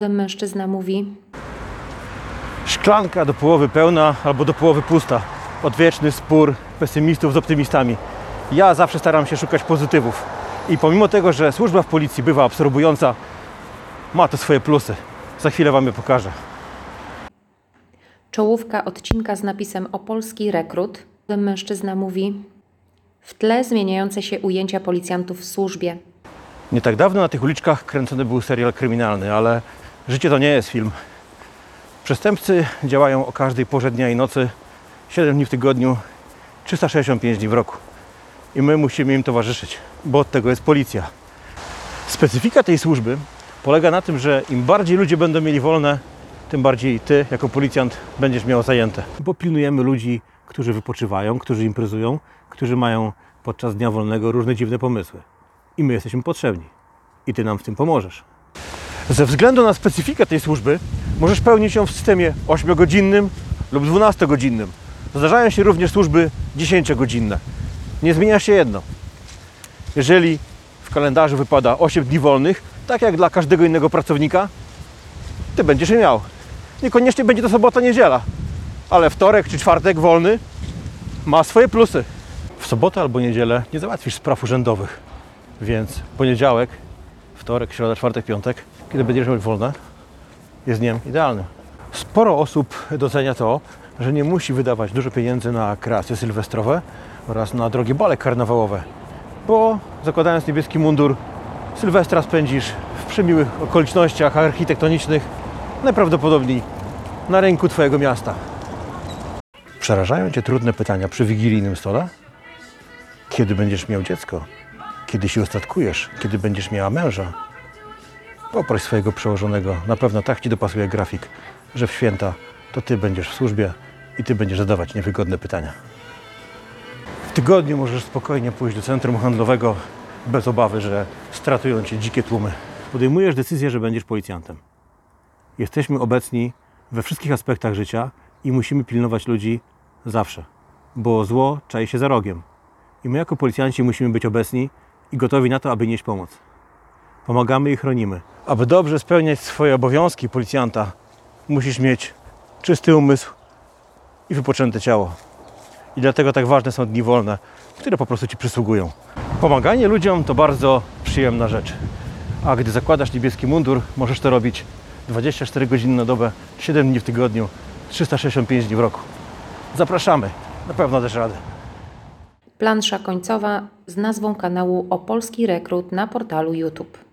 Mężczyzna mówi: Szklanka do połowy pełna albo do połowy pusta. Odwieczny spór pesymistów z optymistami. Ja zawsze staram się szukać pozytywów. I pomimo tego, że służba w policji bywa absorbująca, ma to swoje plusy. Za chwilę wam je pokażę. Czołówka odcinka z napisem Opolski rekrut. Mężczyzna mówi: w tle zmieniające się ujęcia policjantów w służbie. Nie tak dawno na tych uliczkach kręcony był serial kryminalny, ale życie to nie jest film. Przestępcy działają o każdej porze dnia i nocy, 7 dni w tygodniu, 365 dni w roku. I my musimy im towarzyszyć, bo od tego jest policja. Specyfika tej służby polega na tym, że im bardziej ludzie będą mieli wolne, tym bardziej ty, jako policjant, będziesz miał zajęte. Bo pilnujemy ludzi, którzy wypoczywają, którzy imprezują, którzy mają podczas dnia wolnego różne dziwne pomysły. I my jesteśmy potrzebni. I ty nam w tym pomożesz. Ze względu na specyfikę tej służby możesz pełnić ją w systemie 8-godzinnym lub 12-godzinnym. Zdarzają się również służby 10-godzinne. Nie zmienia się jedno. Jeżeli w kalendarzu wypada 8 dni wolnych, tak jak dla każdego innego pracownika, ty będziesz je miał. Niekoniecznie będzie to sobota, niedziela, ale wtorek czy czwartek wolny ma swoje plusy. W sobotę albo niedzielę nie załatwisz spraw urzędowych, więc poniedziałek, wtorek, środa, czwartek, piątek, kiedy będziesz miał wolne, jest dniem idealnym. Sporo osób docenia to, że nie musi wydawać dużo pieniędzy na kreacje sylwestrowe oraz na drogie bale karnawałowe, bo zakładając niebieski mundur, Sylwestra spędzisz w przemiłych okolicznościach architektonicznych, najprawdopodobniej na rynku twojego miasta. Przerażają cię trudne pytania przy wigilijnym stole? Kiedy będziesz miał dziecko? Kiedy się ustatkujesz? Kiedy będziesz miała męża? Poproś swojego przełożonego, na pewno tak ci dopasuje grafik, że w święta to ty będziesz w służbie i ty będziesz zadawać niewygodne pytania. W tygodniu możesz spokojnie pójść do centrum handlowego bez obawy, że stratują cię dzikie tłumy. Podejmujesz decyzję, że będziesz policjantem. Jesteśmy obecni we wszystkich aspektach życia i musimy pilnować ludzi zawsze, bo zło czai się za rogiem. I my jako policjanci musimy być obecni i gotowi na to, aby nieść pomoc. Pomagamy i chronimy. Aby dobrze spełniać swoje obowiązki policjanta, musisz mieć czysty umysł i wypoczęte ciało. I dlatego tak ważne są dni wolne, które po prostu ci przysługują. Pomaganie ludziom to bardzo przyjemna rzecz. A gdy zakładasz niebieski mundur, możesz to robić 24 godziny na dobę, 7 dni w tygodniu, 365 dni w roku. Zapraszamy, na pewno dasz radę. Plansza końcowa z nazwą kanału Opolski rekrut na portalu YouTube.